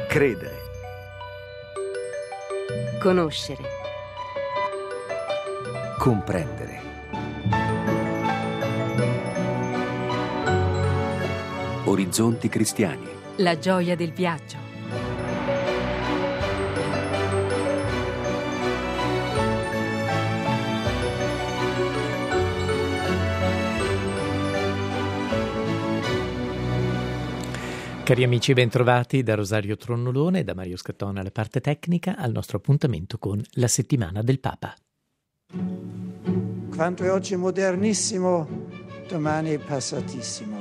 Credere. Conoscere. Comprendere. Orizzonti cristiani. La gioia del viaggio. Cari amici, bentrovati da Rosario Tronnolone e da Mario Scattone alla parte tecnica al nostro appuntamento con la settimana del Papa. Quanto è oggi modernissimo, domani è passatissimo.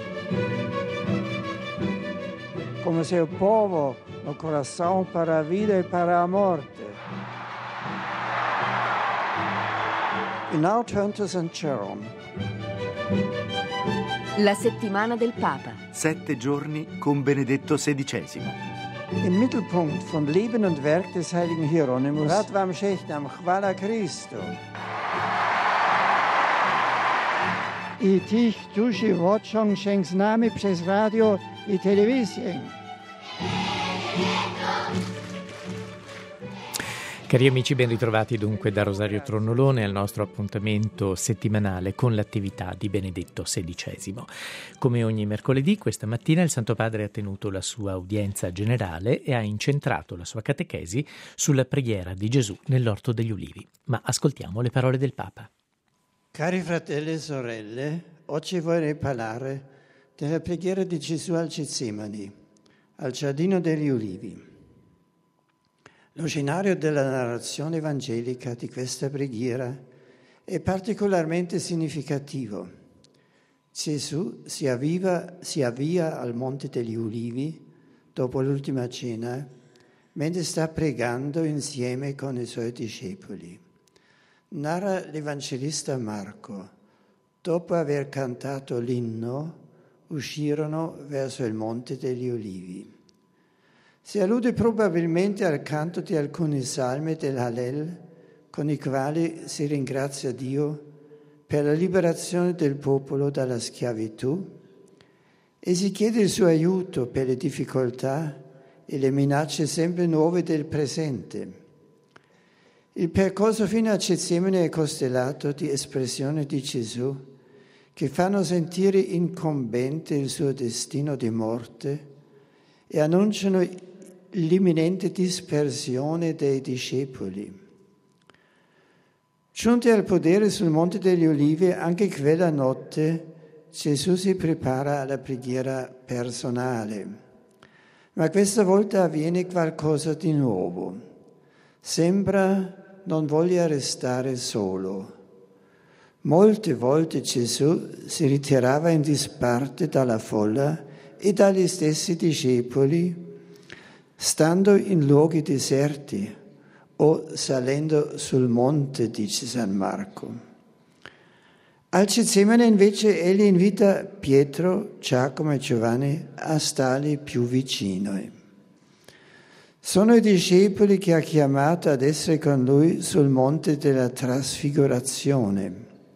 Come se il povo, il coração para a vida e para a morte. E now turn to St. Jerome. La settimana del Papa. 7 giorni con Benedetto XVI. Im Mittelpunkt von Leben und Werk des heiligen Hieronymus Rad vam Shechnam Chwala Christo. I tich duši vočong šeng z nami přes radio I televizję. Cari amici, ben ritrovati dunque da Rosario Tronnolone al nostro appuntamento settimanale con l'attività di Benedetto XVI. Come ogni mercoledì, questa mattina il Santo Padre ha tenuto la sua udienza generale e ha incentrato la sua catechesi sulla preghiera di Gesù nell'Orto degli Ulivi. Ma ascoltiamo le parole del Papa. Cari fratelli e sorelle, oggi vorrei parlare della preghiera di Gesù al Getsemani, al Giardino degli Ulivi. Lo scenario della narrazione evangelica di questa preghiera è particolarmente significativo. Gesù si avvia al Monte degli Ulivi dopo l'ultima cena, mentre sta pregando insieme con i suoi discepoli. Narra l'Evangelista Marco. Dopo aver cantato l'inno, uscirono verso il Monte degli Ulivi. Si allude probabilmente al canto di alcuni salmi dell'Hallel, con i quali si ringrazia Dio per la liberazione del popolo dalla schiavitù e si chiede il suo aiuto per le difficoltà e le minacce sempre nuove del presente. Il percorso fino a Getsemani è costellato di espressioni di Gesù che fanno sentire incombente il suo destino di morte e annunciano l'imminente dispersione dei discepoli. Giunti al podere sul Monte degli Ulivi, anche quella notte Gesù si prepara alla preghiera personale. Ma questa volta avviene qualcosa di nuovo. Sembra non voglia restare solo. Molte volte Gesù si ritirava in disparte dalla folla e dagli stessi discepoli, stando in luoghi deserti o salendo sul monte, dice San Marco. Al Getsemani invece egli invita Pietro, Giacomo e Giovanni a stargli più vicino. Sono i discepoli che ha chiamato ad essere con lui sul monte della trasfigurazione.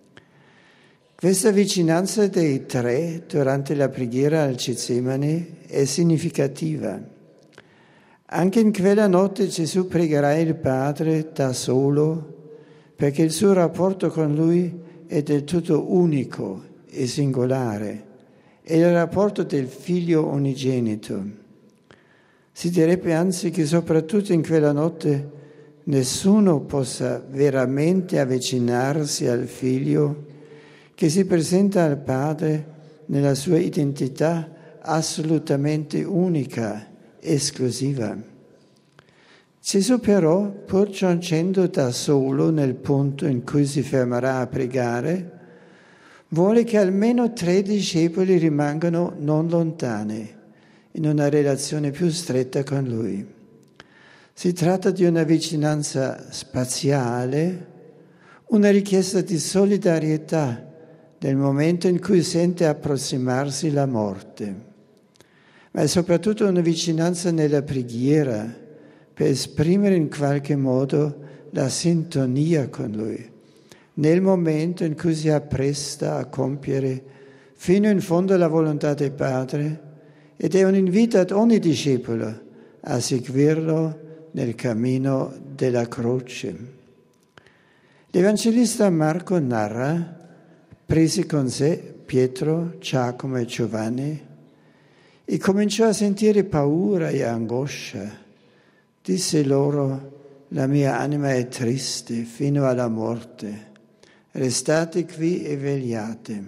Questa vicinanza dei tre durante la preghiera al Getsemani è significativa. Anche in quella notte Gesù pregherà il Padre da solo, perché il suo rapporto con Lui è del tutto unico e singolare. È il rapporto del Figlio unigenito. Si direbbe anzi che soprattutto in quella notte nessuno possa veramente avvicinarsi al Figlio che si presenta al Padre nella sua identità assolutamente unica, esclusiva. Gesù però, pur giungendo da solo nel punto in cui si fermerà a pregare, vuole che almeno 3 discepoli rimangano non lontani, in una relazione più stretta con Lui. Si tratta di una vicinanza spaziale, una richiesta di solidarietà nel momento in cui sente approssimarsi la morte. Ma è soprattutto una vicinanza nella preghiera per esprimere in qualche modo la sintonia con Lui, nel momento in cui si appresta a compiere fino in fondo la volontà del Padre, ed è un invito ad ogni discepolo a seguirlo nel cammino della croce. L'Evangelista Marco narra: prese con sé Pietro, Giacomo e Giovanni e cominciò a sentire paura e angoscia. Disse loro: la mia anima è triste fino alla morte. Restate qui e vegliate.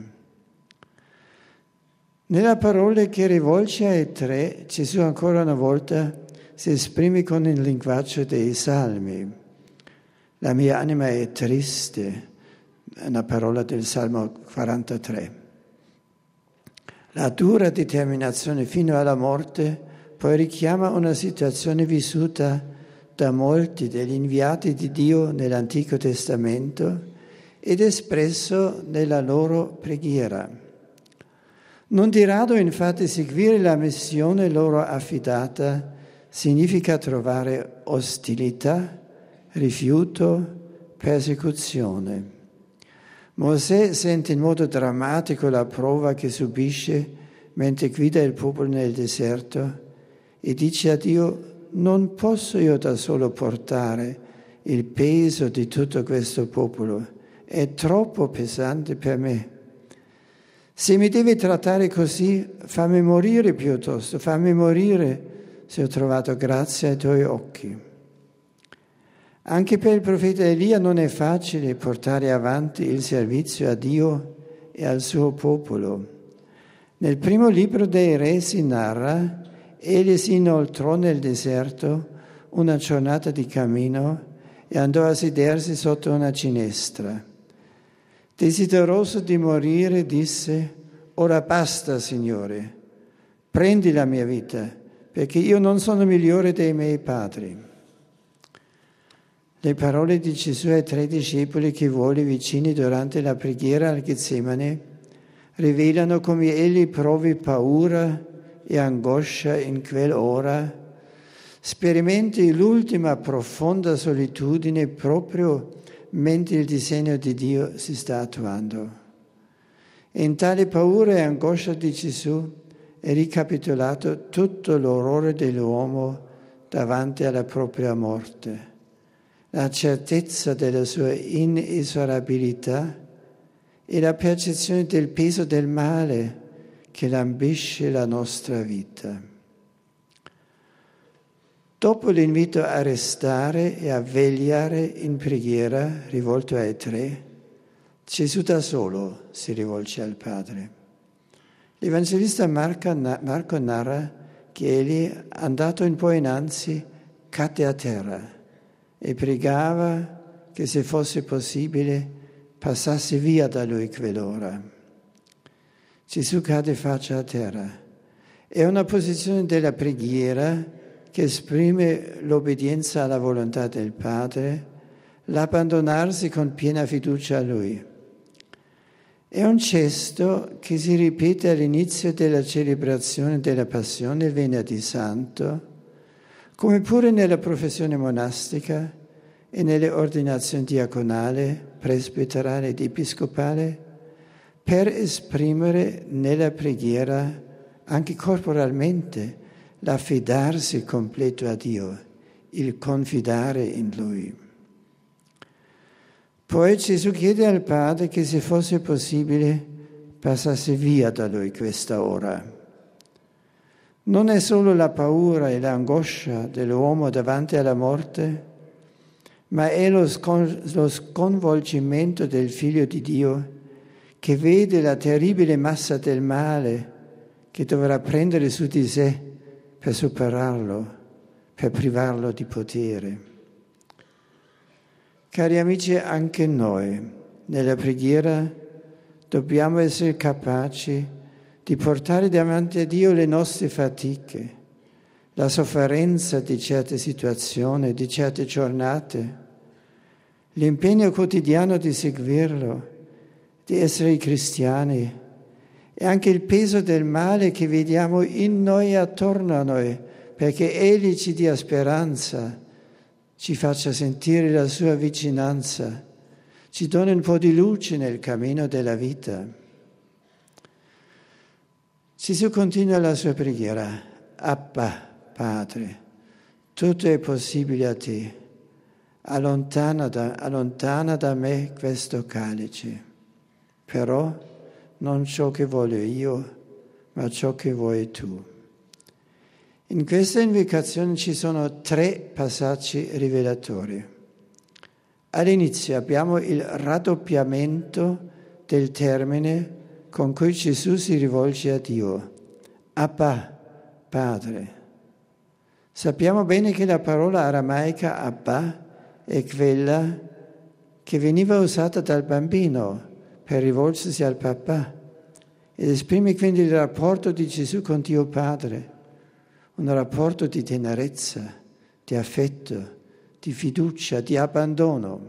Nella parola che rivolge ai tre, Gesù ancora una volta si esprime con il linguaggio dei Salmi. La mia anima è triste, è una parola del Salmo 43. La dura determinazione fino alla morte poi richiama una situazione vissuta da molti degli inviati di Dio nell'Antico Testamento ed espresso nella loro preghiera. Non di rado, infatti, seguire la missione loro affidata significa trovare ostilità, rifiuto, persecuzione. Mosè sente in modo drammatico la prova che subisce mentre guida il popolo nel deserto e dice a Dio: non posso io da solo portare il peso di tutto questo popolo, è troppo pesante per me. Se mi devi trattare così, fammi morire piuttosto, fammi morire se ho trovato grazia ai tuoi occhi. Anche per il profeta Elia non è facile portare avanti il servizio a Dio e al suo popolo. Nel primo libro dei Re si narra: egli si inoltrò nel deserto una giornata di cammino e andò a sedersi sotto una ginestra. Desideroso di morire, disse: ora basta, Signore, prendi la mia vita, perché io non sono migliore dei miei padri. Le parole di Gesù ai tre discepoli che vuole vicini durante la preghiera al Getsemane rivelano come egli provi paura e angoscia in quell'ora, sperimenti l'ultima profonda solitudine proprio mentre il disegno di Dio si sta attuando. E in tale paura e angoscia di Gesù è ricapitolato tutto l'orrore dell'uomo davanti alla propria morte, la certezza della sua inesorabilità e la percezione del peso del male che lambisce la nostra vita. Dopo l'invito a restare e a vegliare in preghiera rivolto ai tre, Gesù da solo si rivolge al Padre. L'Evangelista Marco narra che egli, andato un po' innanzi, cadde a terra e pregava che, se fosse possibile, passasse via da lui quell'ora. Gesù cade faccia a terra. È una posizione della preghiera che esprime l'obbedienza alla volontà del Padre, l'abbandonarsi con piena fiducia a Lui. È un gesto che si ripete all'inizio della celebrazione della Passione il Venerdì Santo, come pure nella professione monastica e nelle ordinazioni diaconale, presbiterale ed episcopale, per esprimere nella preghiera, anche corporalmente, l'affidarsi completo a Dio, il confidare in Lui. Poi Gesù chiede al Padre che, se fosse possibile, passasse via da Lui questa ora. Non è solo la paura e l'angoscia dell'uomo davanti alla morte, ma è lo sconvolgimento del Figlio di Dio che vede la terribile massa del male che dovrà prendere su di sé per superarlo, per privarlo di potere. Cari amici, anche noi nella preghiera dobbiamo essere capaci di portare davanti a Dio le nostre fatiche, la sofferenza di certe situazioni, di certe giornate, l'impegno quotidiano di seguirlo, di essere cristiani, e anche il peso del male che vediamo in noi e attorno a noi, perché Egli ci dia speranza, ci faccia sentire la sua vicinanza, ci doni un po' di luce nel cammino della vita. Gesù continua la sua preghiera: Abba, Padre, tutto è possibile a te. Allontana da me questo calice, però non ciò che voglio io, ma ciò che vuoi tu. In questa invocazione ci sono 3 passaggi rivelatori. All'inizio abbiamo il raddoppiamento del termine con cui Gesù si rivolge a Dio. Abba, Padre. Sappiamo bene che la parola aramaica Abba è quella che veniva usata dal bambino per rivolgersi al papà ed esprime quindi il rapporto di Gesù con Dio Padre, un rapporto di tenerezza, di affetto, di fiducia, di abbandono.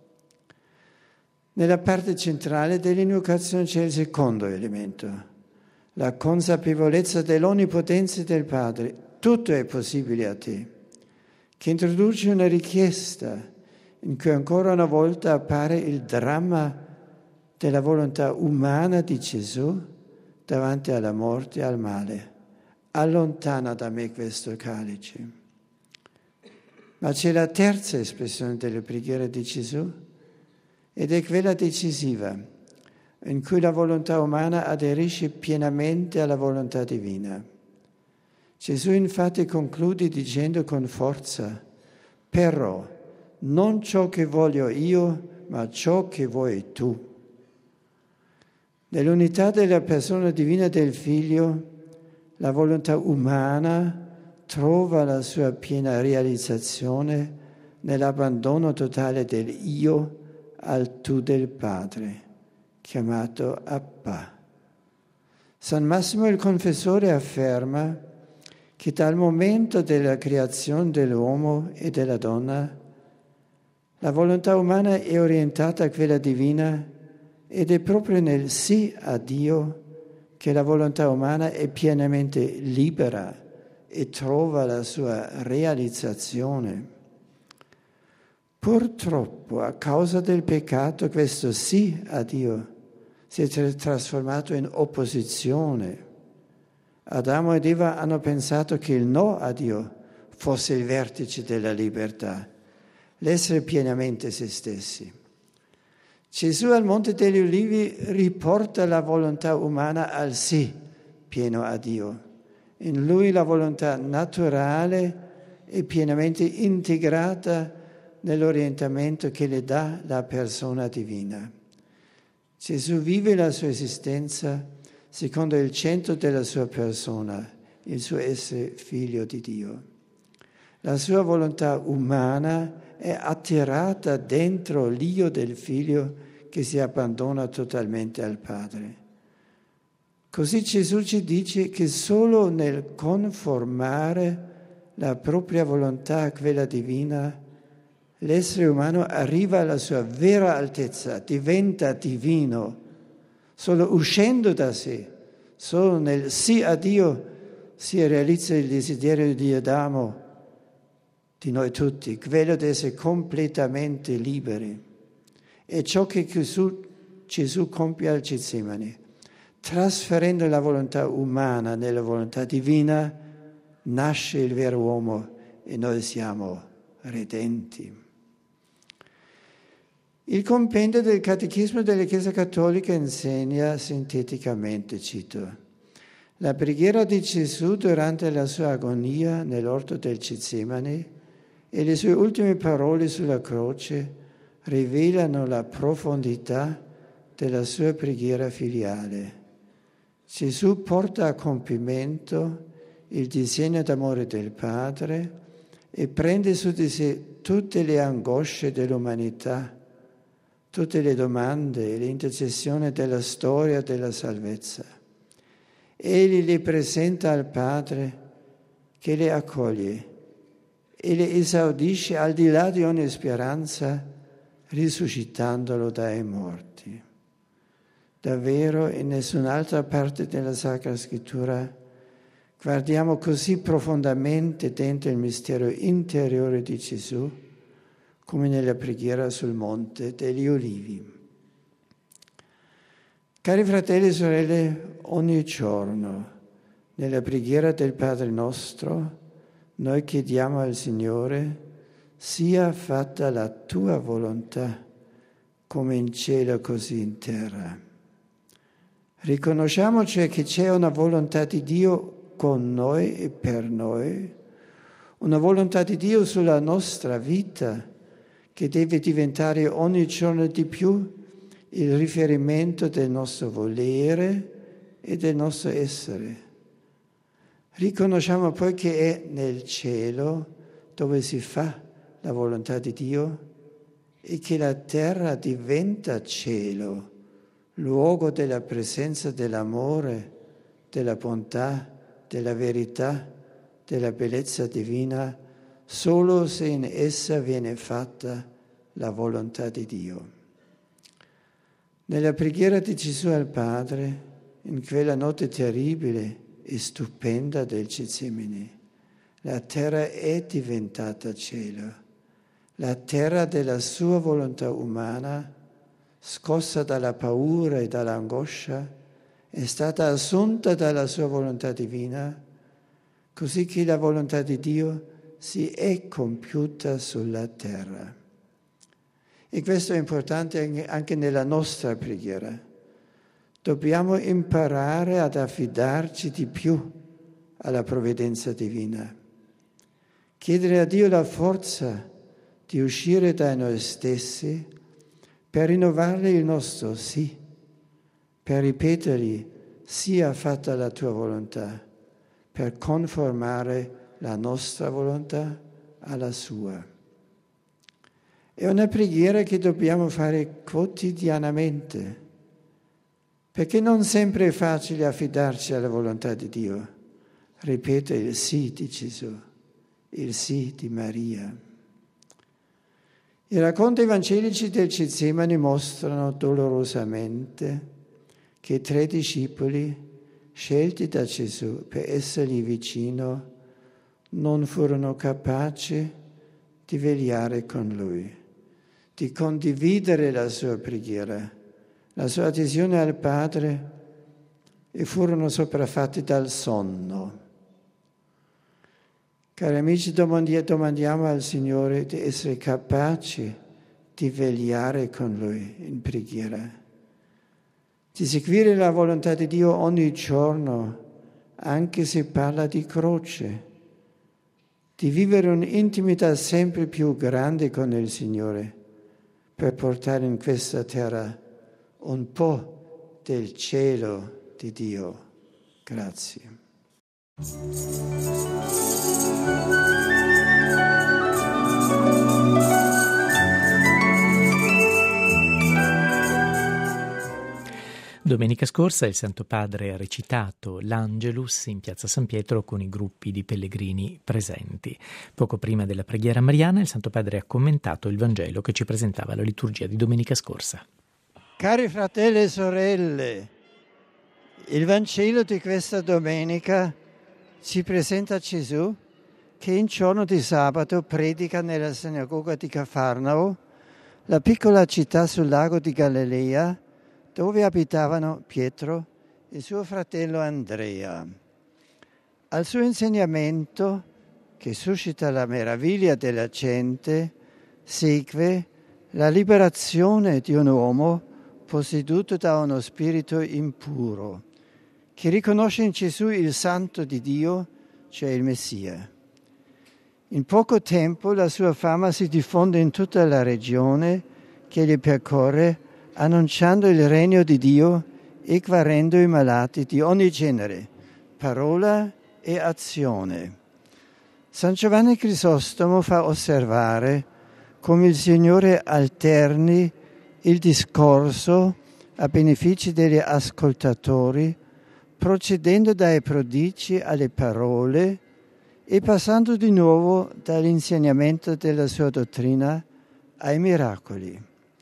Nella parte centrale dell'invocazione c'è il secondo elemento, la consapevolezza dell'onnipotenza del Padre. Tutto è possibile a te, che introduce una richiesta in cui ancora una volta appare il dramma della volontà umana di Gesù davanti alla morte e al male. Allontana da me questo calice. Ma c'è la terza espressione della preghiera di Gesù ed è quella decisiva, in cui la volontà umana aderisce pienamente alla volontà divina. Gesù infatti conclude dicendo con forza: però non ciò che voglio io, ma ciò che vuoi tu. Nell'unità della persona divina del Figlio, la volontà umana trova la sua piena realizzazione nell'abbandono totale del io al tu del Padre, chiamato Abba. San Massimo il Confessore afferma che dal momento della creazione dell'uomo e della donna la volontà umana è orientata a quella divina ed è proprio nel sì a Dio che la volontà umana è pienamente libera e trova la sua realizzazione. Purtroppo, a causa del peccato, questo sì a Dio si è trasformato in opposizione. Adamo ed Eva hanno pensato che il no a Dio fosse il vertice della libertà, l'essere pienamente se stessi. Gesù al Monte degli Ulivi riporta la volontà umana al sì pieno a Dio. In lui la volontà naturale è pienamente integrata nell'orientamento che le dà la persona divina. Gesù vive la sua esistenza secondo il centro della sua persona, il suo essere figlio di Dio. La sua volontà umana è attirata dentro l'io del figlio che si abbandona totalmente al Padre. Così Gesù ci dice che solo nel conformare la propria volontà a quella divina, l'essere umano arriva alla sua vera altezza, diventa divino. Solo uscendo da sé, solo nel sì a Dio si realizza il desiderio di Adamo, di noi tutti, quello di essere completamente liberi. È ciò che Gesù compie al Getsemani, trasferendo la volontà umana nella volontà divina, nasce il vero uomo e noi siamo redenti. Il compendio del Catechismo della Chiesa Cattolica insegna sinteticamente, cito: la preghiera di Gesù durante la sua agonia nell'orto del Getsemani e le sue ultime parole sulla croce rivelano la profondità della sua preghiera filiale. Gesù porta a compimento il disegno d'amore del Padre e prende su di sé tutte le angosce dell'umanità, tutte le domande e le intercessioni della storia della salvezza. Egli le presenta al Padre che le accoglie e le esaudisce al di là di ogni speranza, risuscitandolo dai morti. Davvero in nessun'altra parte della Sacra Scrittura guardiamo così profondamente dentro il mistero interiore di Gesù come nella preghiera sul Monte degli Ulivi. Cari fratelli e sorelle, ogni giorno nella preghiera del Padre nostro noi chiediamo al Signore: sia fatta la tua volontà, come in cielo così in terra. Riconosciamo cioè che c'è una volontà di Dio con noi e per noi, una volontà di Dio sulla nostra vita che deve diventare ogni giorno di più il riferimento del nostro volere e del nostro essere. Riconosciamo poi che è nel cielo dove si fa la volontà di Dio e che la terra diventa cielo, luogo della presenza dell'amore, della bontà, della verità, della bellezza divina, solo se in essa viene fatta la volontà di Dio. Nella preghiera di Gesù al Padre, in quella notte terribile e stupenda del Getsemani, la terra è diventata cielo, la terra della sua volontà umana, scossa dalla paura e dall'angoscia, è stata assunta dalla sua volontà divina, così che la volontà di Dio si è compiuta sulla terra. E questo è importante anche nella nostra preghiera. Dobbiamo imparare ad affidarci di più alla provvidenza divina. Chiedere a Dio la forza di uscire da noi stessi per rinnovare il nostro sì, per ripetergli: sia fatta la tua volontà, per conformare la nostra volontà alla sua. È una preghiera che dobbiamo fare quotidianamente, perché non sempre è facile affidarci alla volontà di Dio. Ripetere il sì di Gesù, il sì di Maria. I racconti evangelici del Getsemani mostrano dolorosamente che i 3 discepoli, scelti da Gesù per essergli vicino, non furono capaci di vegliare con Lui, di condividere la sua preghiera, la sua adesione al Padre, e furono sopraffatti dal sonno. Cari amici, domandiamo al Signore di essere capaci di vegliare con Lui in preghiera, di seguire la volontà di Dio ogni giorno, anche se parla di croce, di vivere un'intimità sempre più grande con il Signore per portare in questa terra un po' del cielo di Dio. Grazie. Domenica scorsa il Santo Padre ha recitato l'Angelus in Piazza San Pietro con i gruppi di pellegrini presenti. Poco prima della preghiera mariana il Santo Padre ha commentato il Vangelo che ci presentava la liturgia di domenica scorsa. Cari fratelli e sorelle, il Vangelo di questa domenica ci presenta Gesù che in giorno di sabato predica nella sinagoga di Cafarnao, la piccola città sul lago di Galilea, dove abitavano Pietro e suo fratello Andrea. Al suo insegnamento, che suscita la meraviglia della gente, segue la liberazione di un uomo posseduto da uno spirito impuro, che riconosce in Gesù il Santo di Dio, cioè il Messia. In poco tempo la sua fama si diffonde in tutta la regione che gli percorre, annunciando il regno di Dio e guarendo i malati di ogni genere, parola e azione. San Giovanni Crisostomo fa osservare come il Signore alterni il discorso a beneficio degli ascoltatori, procedendo dai prodigi alle parole e passando di nuovo dall'insegnamento della sua dottrina ai miracoli.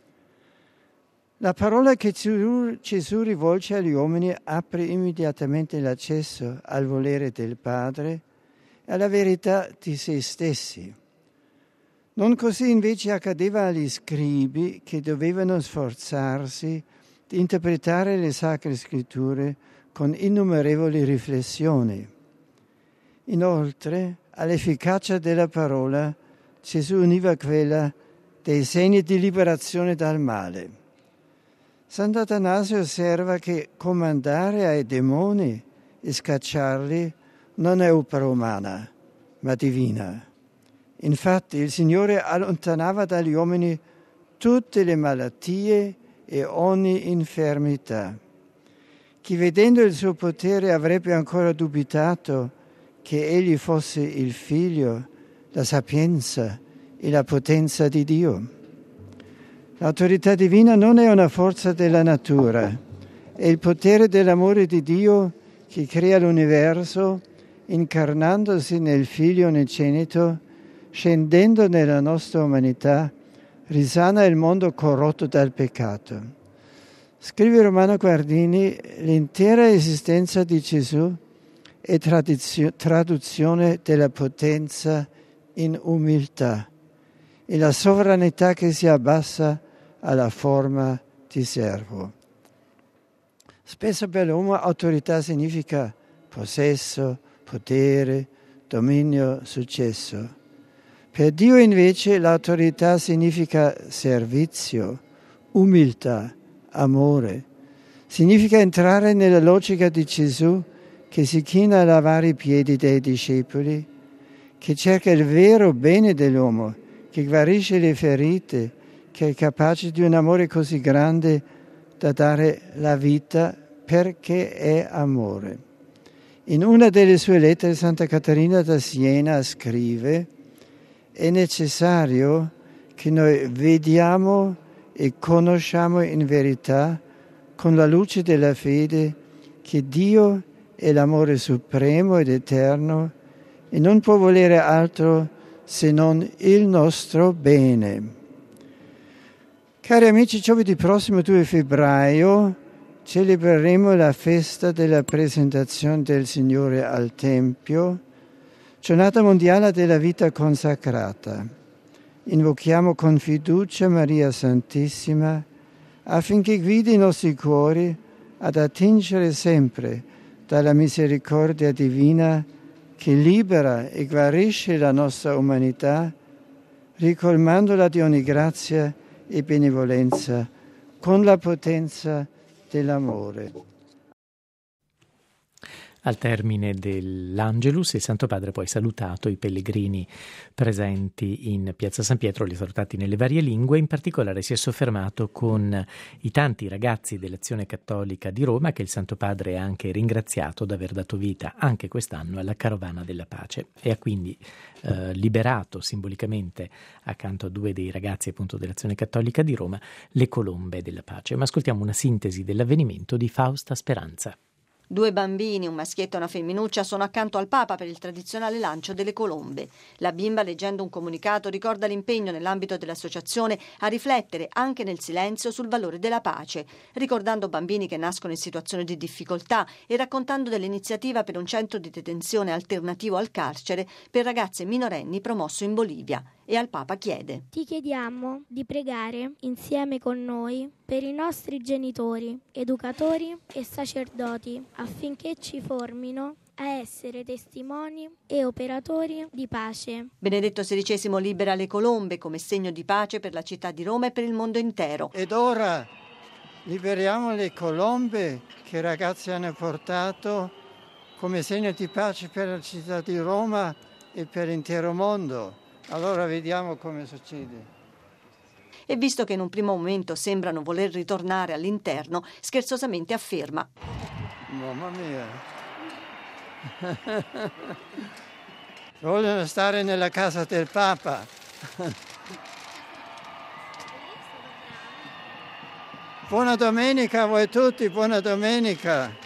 La parola che Gesù rivolge agli uomini apre immediatamente l'accesso al volere del Padre e alla verità di se stessi. Non così invece accadeva agli scribi che dovevano sforzarsi di interpretare le Sacre Scritture con innumerevoli riflessioni. Inoltre, all'efficacia della parola, Gesù univa quella dei segni di liberazione dal male. Sant'Atanasio osserva che comandare ai demoni e scacciarli non è opera umana, ma divina. Infatti il Signore allontanava dagli uomini tutte le malattie e ogni infermità. Chi vedendo il suo potere avrebbe ancora dubitato che egli fosse il Figlio, la sapienza e la potenza di Dio. L'autorità divina non è una forza della natura, è il potere dell'amore di Dio che crea l'universo, incarnandosi nel Figlio unigenito, scendendo nella nostra umanità, risana il mondo corrotto dal peccato. Scrive Romano Guardini, l'intera esistenza di Gesù è traduzione della potenza in umiltà e la sovranità che si abbassa alla forma di servo. Spesso per l'uomo autorità significa possesso, potere, dominio, successo. Per Dio invece l'autorità significa servizio, umiltà, amore. Significa entrare nella logica di Gesù che si china a lavare i piedi dei discepoli, che cerca il vero bene dell'uomo, che guarisce le ferite, che è capace di un amore così grande da dare la vita perché è amore. In una delle sue lettere Santa Caterina da Siena scrive: è necessario che noi vediamo e conosciamo in verità, con la luce della fede, che Dio è l'amore supremo ed eterno e non può volere altro se non il nostro bene. Cari amici, giovedì prossimo 2 febbraio celebreremo la festa della presentazione del Signore al Tempio, giornata mondiale della vita consacrata. Invochiamo con fiducia Maria Santissima affinché guidi i nostri cuori ad attingere sempre dalla misericordia divina che libera e guarisce la nostra umanità, ricolmandola di ogni grazia e benevolenza con la potenza dell'amore. Al termine dell'Angelus, il Santo Padre ha poi salutato i pellegrini presenti in Piazza San Pietro, li ha salutati nelle varie lingue, in particolare si è soffermato con i tanti ragazzi dell'Azione Cattolica di Roma che il Santo Padre ha anche ringraziato di aver dato vita anche quest'anno alla Carovana della Pace e ha quindi liberato simbolicamente, accanto a due dei ragazzi appunto dell'Azione Cattolica di Roma, le colombe della pace. Ma ascoltiamo una sintesi dell'avvenimento di Fausta Speranza. 2 bambini, un maschietto e una femminuccia, sono accanto al Papa per il tradizionale lancio delle colombe. La bimba, leggendo un comunicato, ricorda l'impegno nell'ambito dell'associazione a riflettere anche nel silenzio sul valore della pace, ricordando bambini che nascono in situazioni di difficoltà e raccontando dell'iniziativa per un centro di detenzione alternativo al carcere per ragazze minorenni promosso in Bolivia. E al Papa chiede: ti chiediamo di pregare insieme con noi per i nostri genitori, educatori e sacerdoti affinché ci formino a essere testimoni e operatori di pace. Benedetto XVI libera le colombe come segno di pace per la città di Roma e per il mondo intero. Ed ora liberiamo le colombe che i ragazzi hanno portato come segno di pace per la città di Roma e per l'intero mondo. Allora vediamo come succede. E visto che in un primo momento sembrano voler ritornare all'interno, scherzosamente afferma: mamma mia. Vogliono stare nella casa del Papa. Buona domenica a voi tutti, buona domenica.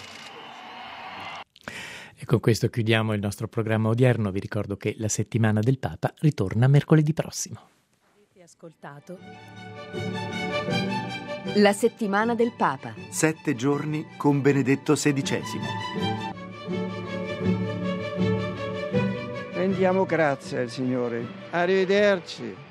E con questo chiudiamo il nostro programma odierno. Vi ricordo che la settimana del Papa ritorna mercoledì prossimo. Avete ascoltato la settimana del Papa. 7 giorni con Benedetto XVI. Rendiamo grazie al Signore. Arrivederci.